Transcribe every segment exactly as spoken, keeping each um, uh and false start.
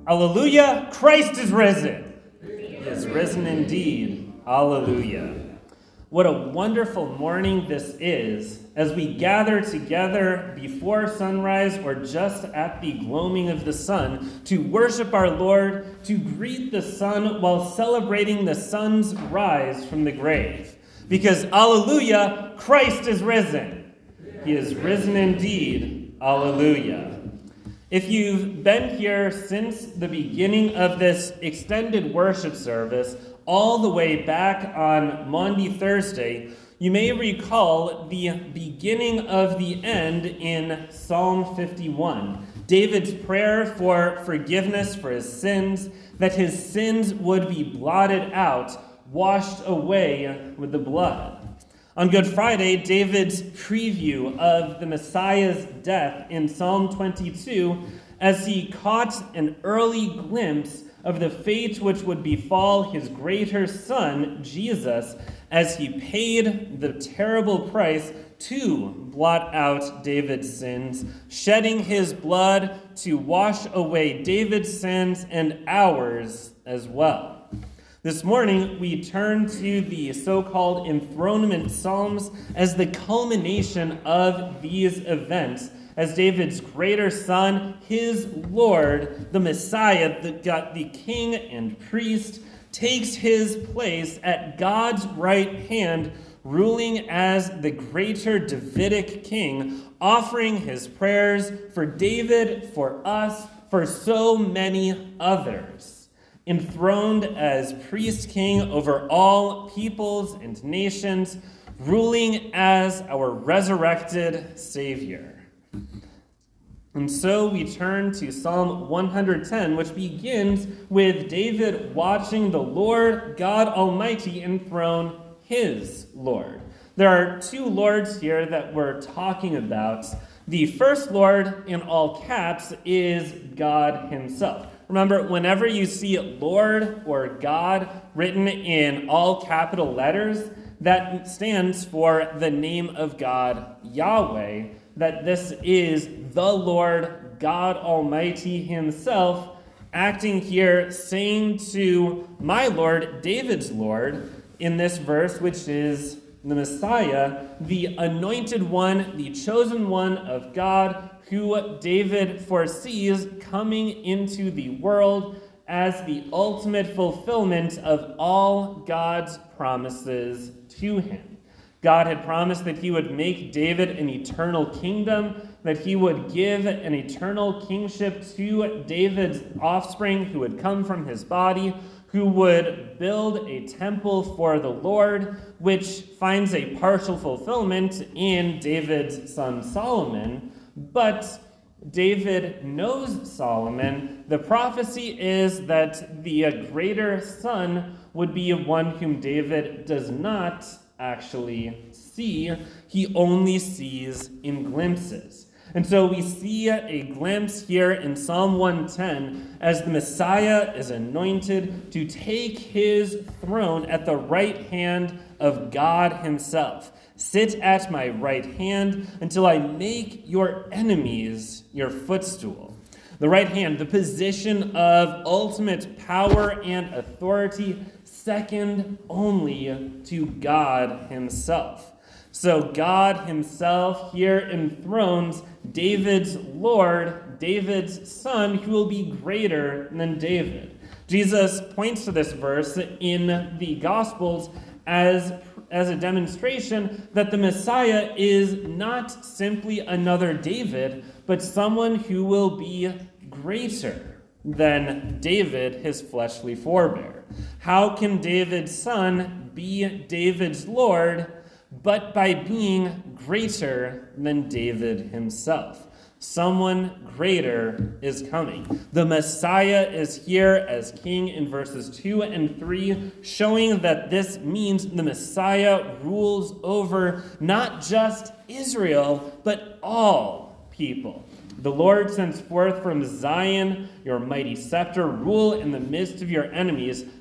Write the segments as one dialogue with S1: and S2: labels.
S1: Alleluia, Christ is risen. He is risen indeed. Alleluia. What a wonderful morning this is as we gather together before sunrise or just at the gloaming of the sun to worship our Lord, to greet the sun while celebrating the sun's rise from the grave. Because, Alleluia, Christ is risen. He is risen indeed. Alleluia. If you've been here since the beginning of this extended worship service, all the way back on Maundy Thursday, you may recall the beginning of the end in Psalm fifty-one. David's prayer for forgiveness for his sins, that his sins would be blotted out, washed away with the blood. On Good Friday, David's preview of the Messiah's death in Psalm twenty-two, as he caught an early glimpse of the fate which would befall his greater son, Jesus, as he paid the terrible price to blot out David's sins, shedding his blood to wash away David's sins and ours as well. This morning, we turn to the so-called enthronement psalms as the culmination of these events, as David's greater son, his Lord, the Messiah, the, God, the king and priest, takes his place at God's right hand, ruling as the greater Davidic king, offering his prayers for David, for us, for so many others. Enthroned as priest king over all peoples and nations, ruling as our resurrected Savior. And so we turn to Psalm one hundred ten, which begins with David watching the Lord God Almighty enthrone his Lord. There are two lords here that we're talking about. The first Lord, in all caps, is God himself. Remember, whenever you see Lord or God written in all capital letters, that stands for the name of God, Yahweh, that this is the Lord God Almighty himself acting here, saying to my Lord, David's Lord, in this verse, which is the Messiah, the anointed one, the chosen one of God, who David foresees coming into the world as the ultimate fulfillment of all God's promises to him. God had promised that he would make David an eternal kingdom, that he would give an eternal kingship to David's offspring who would come from his body, who would build a temple for the Lord, which finds a partial fulfillment in David's son Solomon. But David knows Solomon. The prophecy is that the greater son would be one whom David does not actually see. He only sees in glimpses. And so we see a glimpse here in Psalm one ten as the Messiah is anointed to take his throne at the right hand of God himself. Sit at my right hand until I make your enemies your footstool. The right hand, the position of ultimate power and authority, second only to God himself. So God himself here enthrones David's Lord, David's son, who will be greater than David. Jesus points to this verse in the Gospels as as a demonstration that the Messiah is not simply another David, but someone who will be greater than David, his fleshly forebear. How can David's son be David's Lord, but by being greater than David himself? Someone greater is coming. The Messiah is here as king in verses two and three, showing that this means the Messiah rules over not just Israel, but all people. The Lord sends forth from Zion your mighty scepter, rule in the midst of your enemies.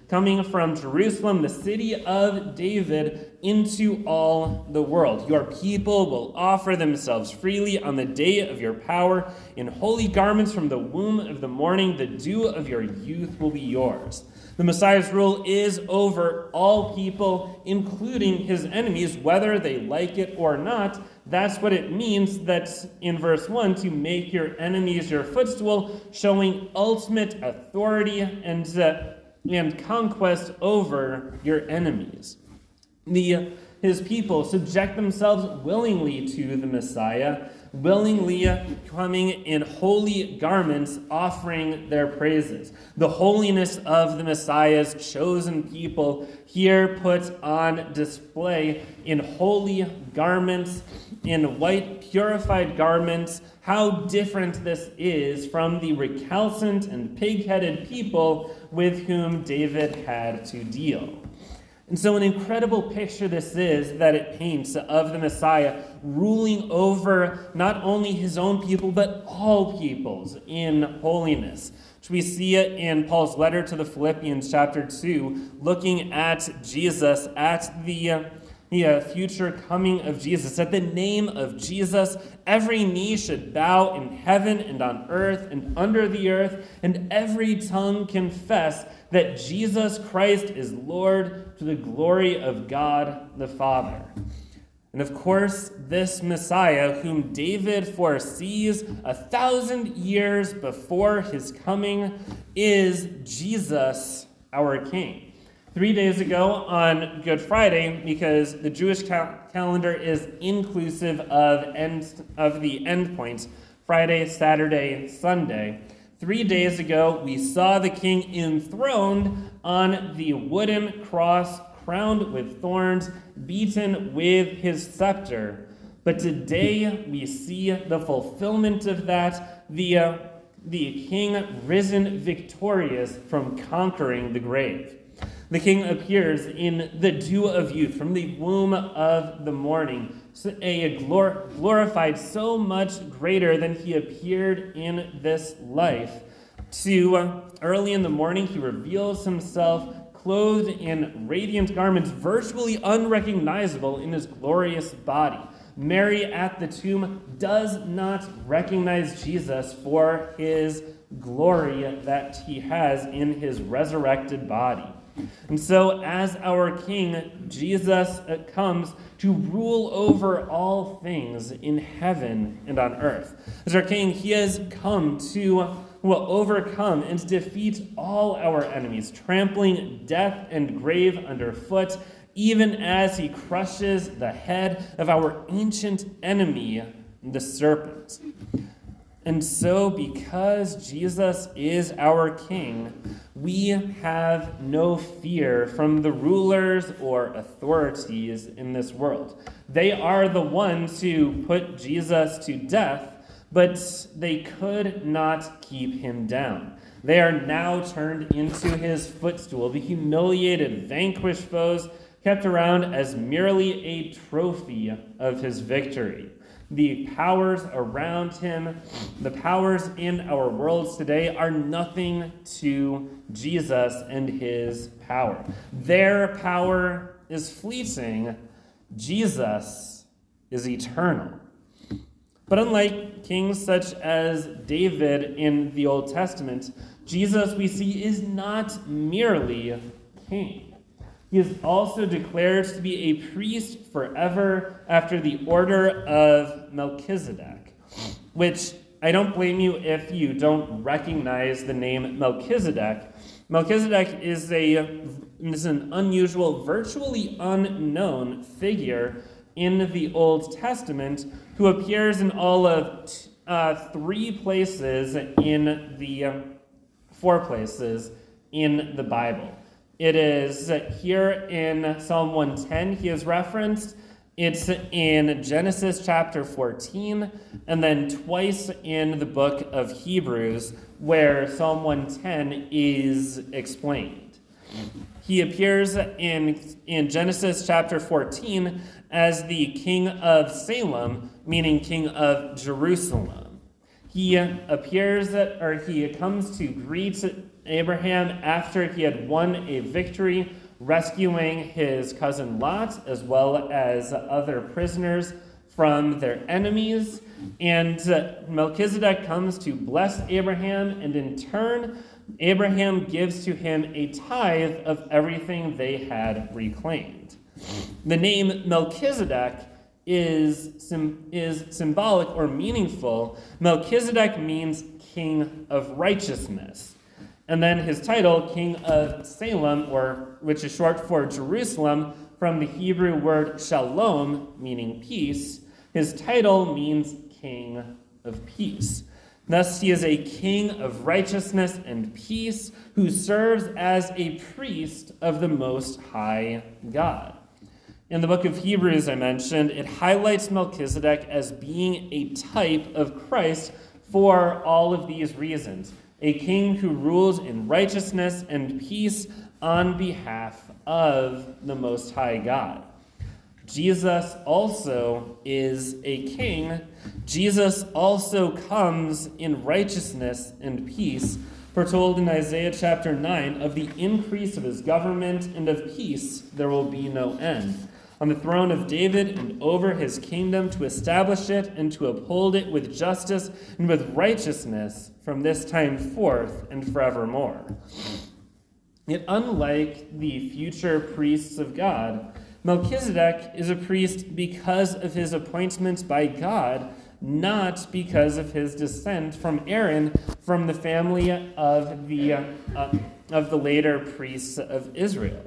S1: coming from Jerusalem, the city of David, into all the world. Your people will offer themselves freely on the day of your power. In holy garments from the womb of the morning, the dew of your youth will be yours. The Messiah's rule is over all people, including his enemies, whether they like it or not. That's what it means that in verse one, to make your enemies your footstool, showing ultimate authority and, uh, and conquest over your enemies. The, his people subject themselves willingly to the Messiah, willingly coming in holy garments, offering their praises. The holiness of the Messiah's chosen people here put on display in holy garments, in white purified garments. How different this is from the recalcitrant and pig-headed people with whom David had to deal. And so an incredible picture this is that it paints of the Messiah ruling over not only his own people, but all peoples in holiness. Which we see it in Paul's letter to the Philippians chapter two, looking at Jesus, at the, uh, the uh, future coming of Jesus. At the name of Jesus, every knee should bow in heaven and on earth and under the earth, and every tongue confess that Jesus Christ is Lord, to the glory of God the Father. And of course, this Messiah, whom David foresees a thousand years before his coming, is Jesus, our King. Three days ago on Good Friday, because the Jewish cal- calendar is inclusive of, end, of the endpoints, Friday, Saturday, Sunday, Three days ago, we saw the king enthroned on the wooden cross, crowned with thorns, beaten with his scepter. But today, we see the fulfillment of that, the, uh, the king risen victorious from conquering the grave. The king appears in the dew of youth, from the womb of the morning, a glor- glorified so much greater than he appeared in this life. To uh, early in the morning, he reveals himself clothed in radiant garments, virtually unrecognizable in his glorious body. Mary at the tomb does not recognize Jesus for his glory that he has in his resurrected body. And so, as our King, Jesus comes to rule over all things in heaven and on earth. As our King, he has come to will overcome and defeat all our enemies, trampling death and grave underfoot, even as he crushes the head of our ancient enemy, the serpent. And so, because Jesus is our King, we have no fear from the rulers or authorities in this world. They are the ones who put Jesus to death, but they could not keep him down. They are now turned into his footstool, the humiliated, vanquished foes kept around as merely a trophy of his victory. The powers around him, the powers in our worlds today are nothing to Jesus and his power. Their power is fleeting. Jesus is eternal. But unlike kings such as David in the Old Testament, Jesus, we see, is not merely king. He is also declared to be a priest forever after the order of Melchizedek, which I don't blame you if you don't recognize the name Melchizedek. Melchizedek is, a, is an unusual, virtually unknown figure in the Old Testament who appears in all of uh, three places in the uh, four places in the Bible. It is here in Psalm one ten, he is referenced. It's in Genesis chapter fourteen, and then twice in the book of Hebrews, where Psalm one ten is explained. He appears in, in Genesis chapter fourteen as the king of Salem, meaning king of Jerusalem. He appears, at, or he comes to greet Abraham after he had won a victory, rescuing his cousin Lot as well as other prisoners from their enemies. And Melchizedek comes to bless Abraham, and in turn, Abraham gives to him a tithe of everything they had reclaimed. The name Melchizedek is, is symbolic or meaningful. Melchizedek means king of righteousness. And then his title, king of Salem, or which is short for Jerusalem, from the Hebrew word shalom, meaning peace. His title means king of peace. Thus, he is a king of righteousness and peace who serves as a priest of the Most High God. In the book of Hebrews, I mentioned, it highlights Melchizedek as being a type of Christ for all of these reasons. A king who rules in righteousness and peace on behalf of the Most High God. Jesus also is a king. Jesus also comes in righteousness and peace, foretold in Isaiah chapter nine, of the increase of his government and of peace there will be no end, on the throne of David and over his kingdom, to establish it and to uphold it with justice and with righteousness from this time forth and forevermore. Yet unlike the future priests of God, Melchizedek is a priest because of his appointment by God, not because of his descent from Aaron, from the family of the, uh, of the later priests of Israel.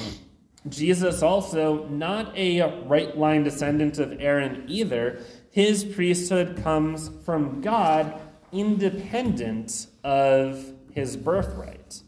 S1: Jesus also, not a right line descendant of Aaron either. His priesthood comes from God, independent of his birthright.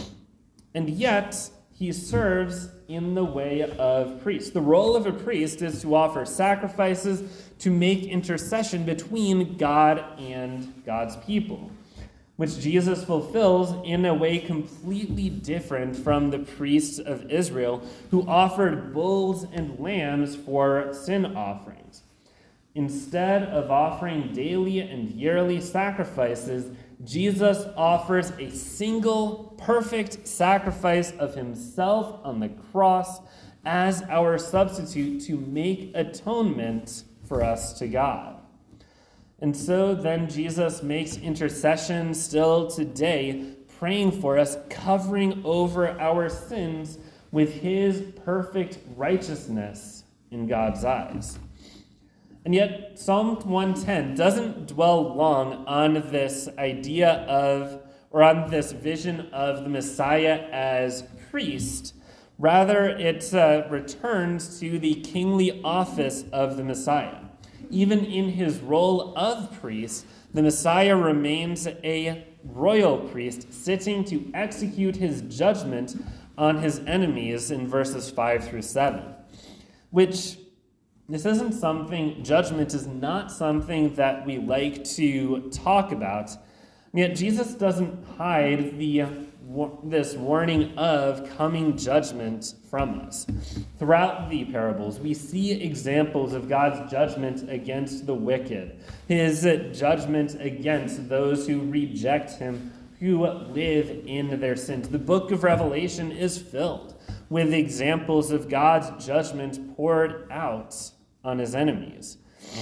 S1: And yet, he serves in the way of priest. The role of a priest is to offer sacrifices, to make intercession between God and God's people, which Jesus fulfills in a way completely different from the priests of Israel, who offered bulls and lambs for sin offerings. Instead of offering daily and yearly sacrifices, Jesus offers a single perfect sacrifice of himself on the cross as our substitute to make atonement for us to God. And so then Jesus makes intercession still today, praying for us, covering over our sins with his perfect righteousness in God's eyes. And yet, Psalm one ten doesn't dwell long on this idea of, or on this vision of the Messiah as priest. Rather, it uh, returns to the kingly office of the Messiah. Even in his role of priest, the Messiah remains a royal priest, sitting to execute his judgment on his enemies in verses five through seven, which This isn't something, judgment is not something that we like to talk about. Yet Jesus doesn't hide the this warning of coming judgment from us. Throughout the parables, we see examples of God's judgment against the wicked, his judgment against those who reject him, who live in their sins. The book of Revelation is filled with examples of God's judgment poured out on his enemies.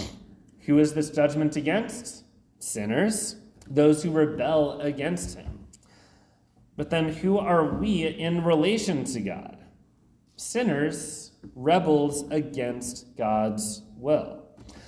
S1: Who is this judgment against? Sinners, those who rebel against him. But then who are we in relation to God? Sinners, rebels against God's will.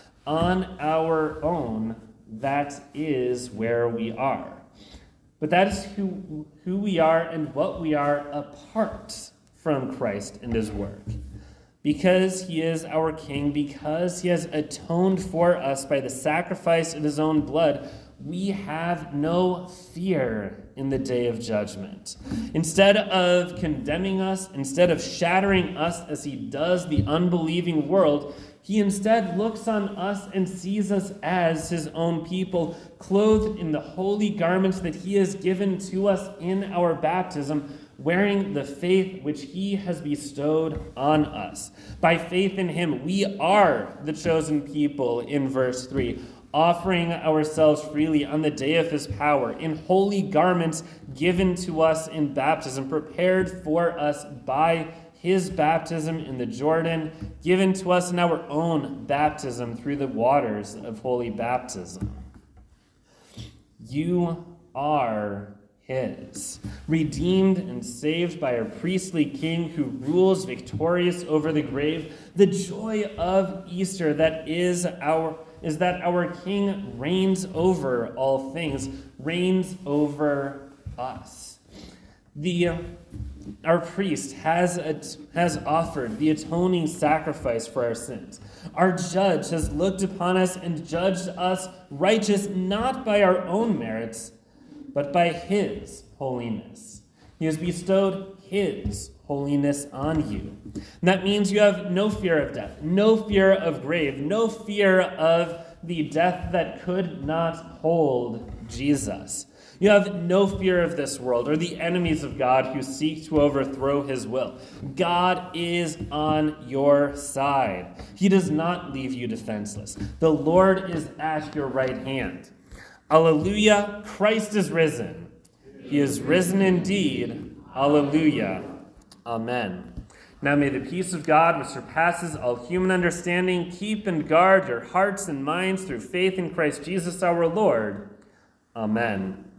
S1: On our own, that is where we are. But that is who, who we are and what we are apart from Christ and his work. Because he is our king, because he has atoned for us by the sacrifice of his own blood, we have no fear in the day of judgment. Instead of condemning us, instead of shattering us as he does the unbelieving world, he instead looks on us and sees us as his own people, clothed in the holy garments that he has given to us in our baptism, wearing the faith which he has bestowed on us. By faith in him, we are the chosen people in verse three. offering ourselves freely on the day of his power, in holy garments given to us in baptism, prepared for us by his baptism in the Jordan, given to us in our own baptism through the waters of holy baptism. You are his, redeemed and saved by our priestly king who rules victorious over the grave. The joy of Easter that is our is that our king reigns over all things, reigns over us. The our priest has has offered the atoning sacrifice for our sins. Our judge has looked upon us and judged us righteous not by our own merits, but by his holiness. He has bestowed his holiness on you. And that means you have no fear of death, no fear of grave, no fear of the death that could not hold Jesus. You have no fear of this world or the enemies of God who seek to overthrow his will. God is on your side. He does not leave you defenseless. The Lord is at your right hand. Alleluia, Christ is risen. He is risen indeed. Alleluia. Amen. Now may the peace of God, which surpasses all human understanding, keep and guard your hearts and minds through faith in Christ Jesus our Lord. Amen.